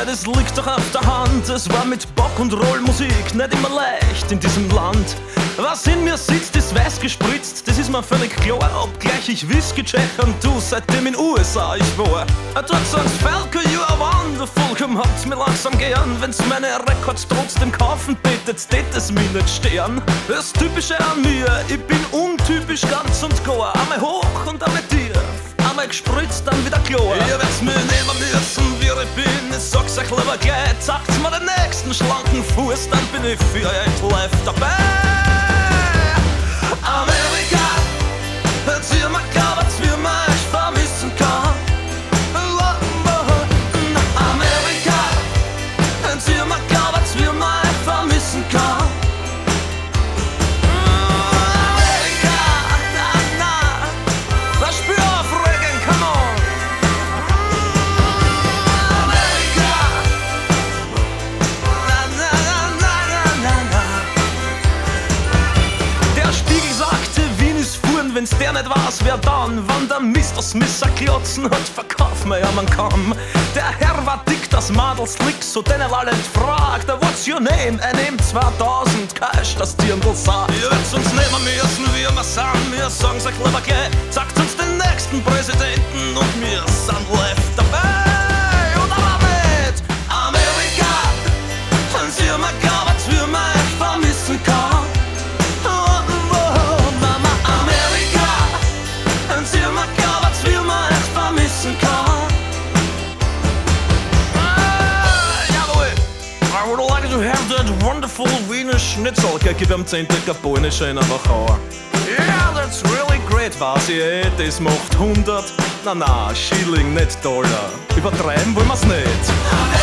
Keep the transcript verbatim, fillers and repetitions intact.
das liegt doch auf der Hand. Es war mit Bock und Rollmusik nicht immer leicht in diesem Land. Was in mir sitzt, ist weiß gespritzt, das ist mir völlig klar. Obgleich ich Whisky check und du seitdem in U S A ich war. Dort sagt's Falco, you are wonderful, komm habt's mir langsam gern. Wenn's meine Records trotzdem kaufen bittet, tät es mir nicht stehen. Das Typische an mir, ich bin untypisch ganz und gar. Einmal hoch und einmal tief, einmal gespritzt, dann wieder klar. Ihr werdt's mir nehmen müssen, wie ich bin, ich sag's euch lieber gleich. Zeigt's mir den nächsten schlanken Fuß, dann bin ich für euch live dabei. Amerika, erzähl mir gar was, wie man euch vermissen kann. Amerika, erzähl mir gar was, wie man euch vermissen kann. Amerika, na, na, das Spür auf Regen, come on. Amerika, na, na, na, na, na, na. Der Spiegel sagte, Wien ist fuhren, wenn's der nicht weiß, wer dann? Wann der Mister Smith ein Klotzen hat, verkauf mir ja man kann. Der Herr war dick, das Madel slick, so den er alle fragt, what's your name? Er nimmt zweitausend, Cash, das Dirndl sagt. Ihr werdet uns nehmen müssen, wie wir sind, wir sagen's euch lieber gleich. Sagt uns den nächsten Präsidenten und wir sind live dabei. Und aber nicht Amerika, erzähl mir gar was, wie man euch vermissen kann. I would like to have that wonderful Wiener Schnitzel. Okay, gib ihm zehn Decker polnische in einer Woche. Yeah, that's really great, was ich eh, das macht hundert. Na na, Schilling, nicht Dollar. Übertreiben wollen wir's nicht.